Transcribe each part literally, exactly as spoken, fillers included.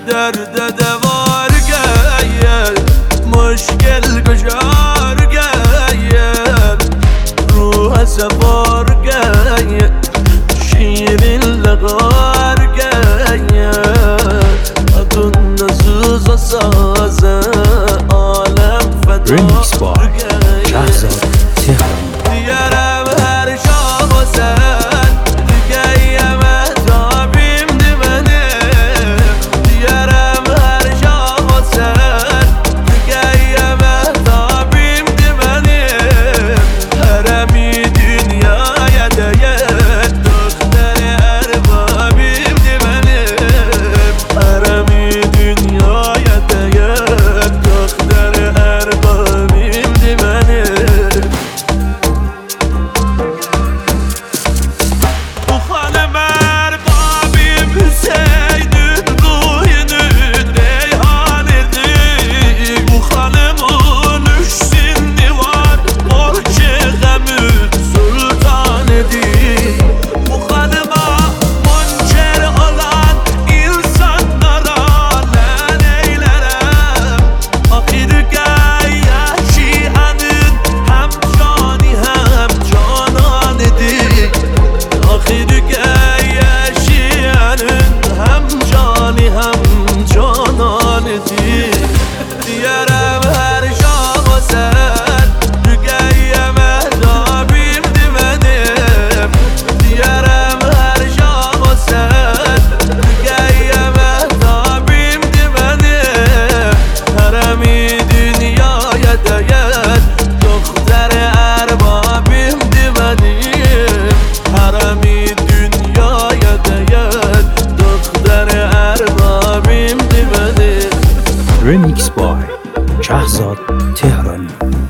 درد دوار گیر مشکل گشار گیر روح سفار گیر شیرین لغار گیر ادون نسوز و سازه عالم فدار گیر شهرزاد تهران دیارم هر شام و سر دیگه یم اتابیم دیمنه دیارم هر شام و سر دیگه یم اتابیم دیمنه حرمی دنیای دیت دختر اربابیم دیمنه حرمی دنیای دیت دختر اربابیم دیمنه دیارم هر شام و سر دیگه یم اتابیم دیمنه دیارم هر شام و سر دیگه یم اتابیم دیمنه حرمی دنیای دیت دختر اربابیم دیمنه حرمی دنیای دیت دختر اربابیم دیمنه رمیکس بای شهرزاد تهرانی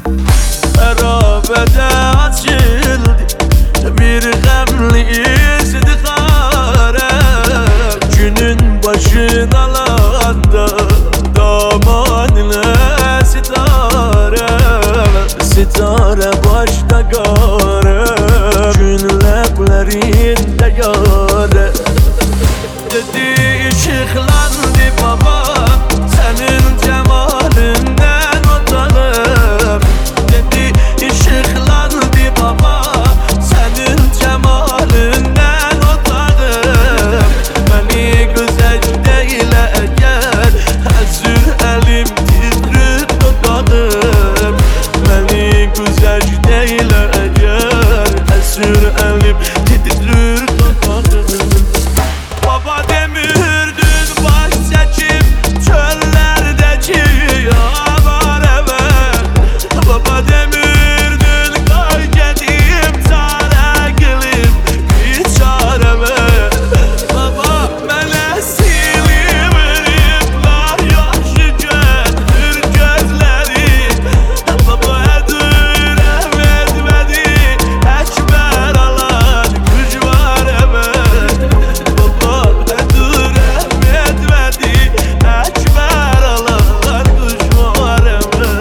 رابطه açıldı bir gamlı istikhare günün başınalanda damanla sitare sitare başta gare günlerinde yare dedi ışıklandı baba senin cemalinden utanıp dedi ışıklandı baba senin cemalinden utanıp beni güzel değil eğer hazır elim titrir tutanıp beni güzel değil eğer hazır elim titrir tutanıp baba demirdin baş seçip çöllerdeki yağlar eve baba demirdin kar gedim çare gülüm bir çareme baba mene silivrimler yaşı götür gözleri baba edürem etmedi ekber alan güç var eve baba edürem etmedi ekber alan güç var eve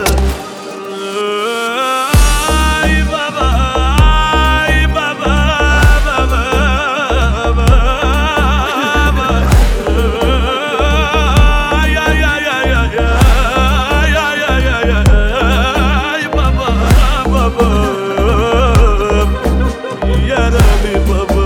ay baba ay baba baba baba ay ay ay ay ay ay ay ay ay ay baba baba yaralı baba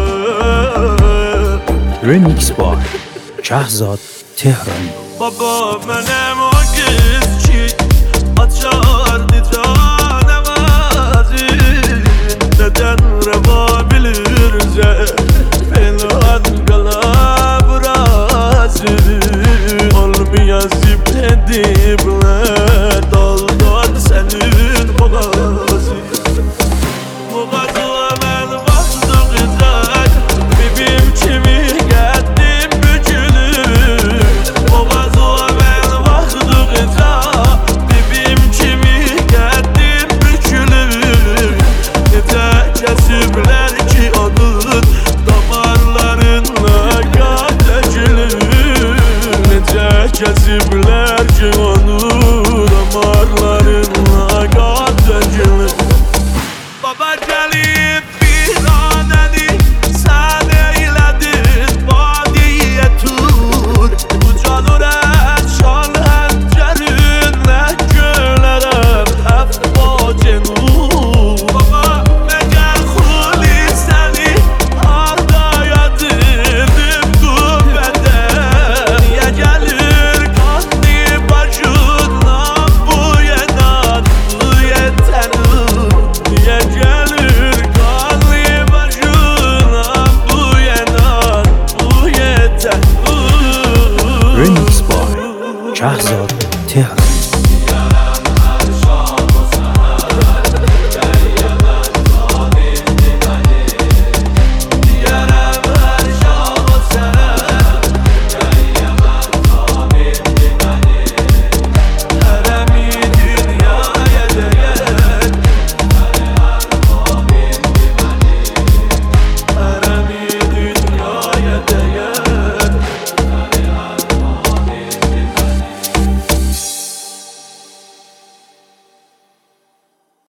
رمیکس بای شهرزاد تهرانی baba benim o kız ki açardı canavazı neden reva bilirse pelhan kala burası olmayasip edipler